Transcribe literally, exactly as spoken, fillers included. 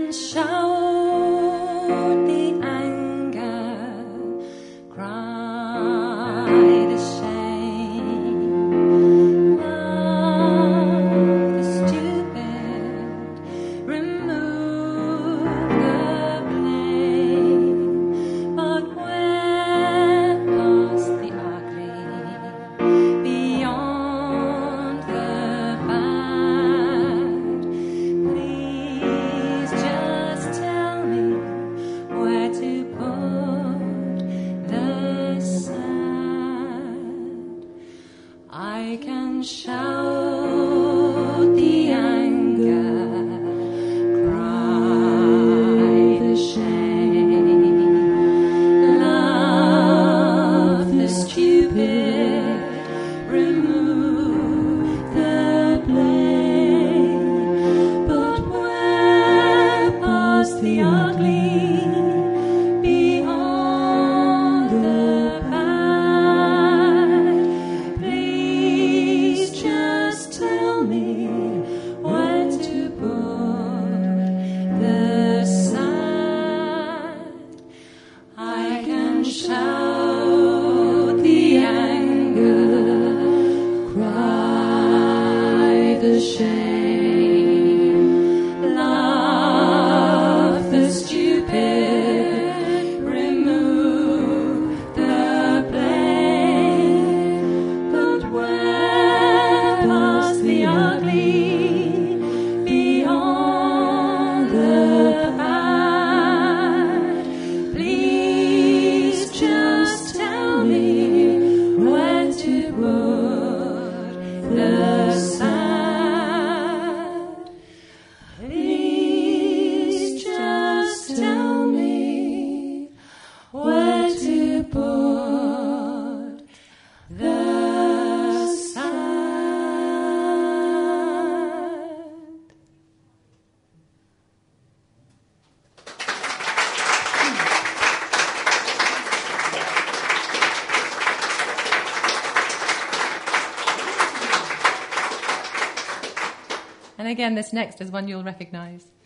can shout the anger, cry the shame, love the stupid, remove the blame, but when past the ugly, beyond the bad, please just tell me where to put the sad. I can shout the anger, cry the shame, love the stupid, remove the blame, but where past the ugly, beyond the bad, please just tell me where to put the sad. I can shout the anger, cry the shame, love the stupid, remove the blame, but where past the ugly, beyond the bad, please just tell me where to put the sad. Please just tell me where to put the sad. And again, this next is one you'll recognize.